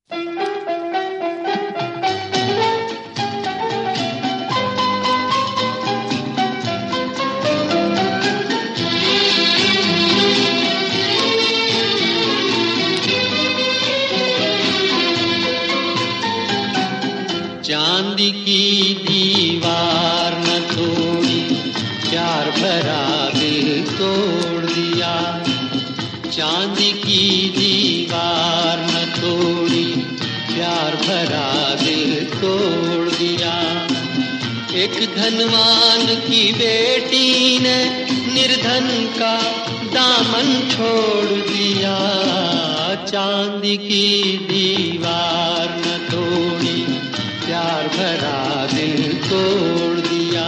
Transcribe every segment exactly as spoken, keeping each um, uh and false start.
चांदी की दीवार न तोड़ी, प्यार भरा दिल तोड़ दिया। चांदी की दीवार न तोड़ी, प्यार भरा दिल तोड़ दिया। एक धनवान की बेटी ने निर्धन का दामन छोड़ दिया। चांदी की दीवार न तोड़ी, प्यार भरा दिल तोड़ दिया।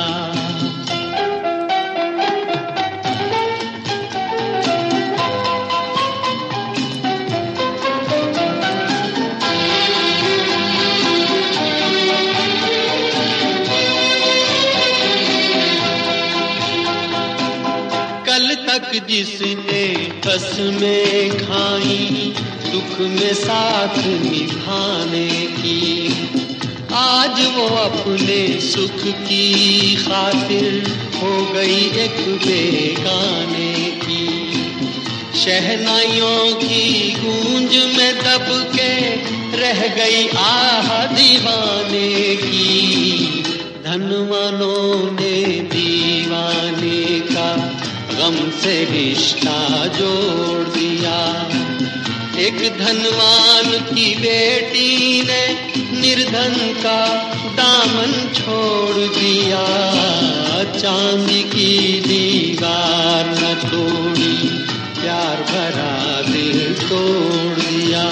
कल तक जिसने कसमें खाई दुख में साथ निभाने की, आज वो अपने सुख की खातिर हो गई एक बेगाने की। शहनाइयों की गूंज में दब के रह गई आह दीवाने की। धनवानों ने दीवाने का गम से रिश्ता जोड़ दिया। एक धनवान की बेटी ने निर्धन का दामन छोड़ दिया। चांदी की दीवार न तोड़ी, प्यार भरा दिल तोड़ दिया।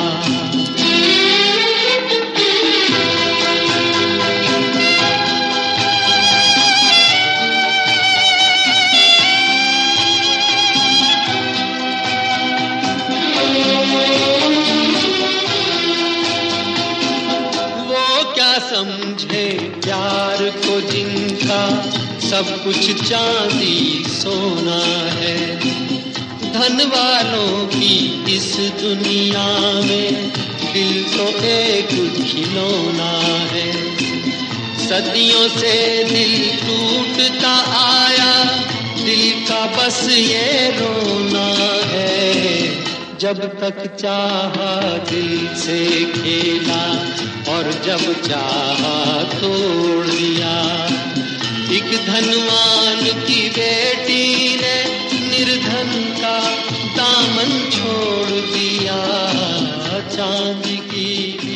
समझे प्यार को जिनका सब कुछ चांदी सोना है। धन वालों की इस दुनिया में दिल तो एक खिलौना है। सदियों से दिल टूटता आया, दिल का बस ये रोना है। जब तक चाहा दिल से खेला और जब चाहा तोड़ दिया। एक धनवान की बेटी ने निर्धन का दामन छोड़ दिया। चांदी की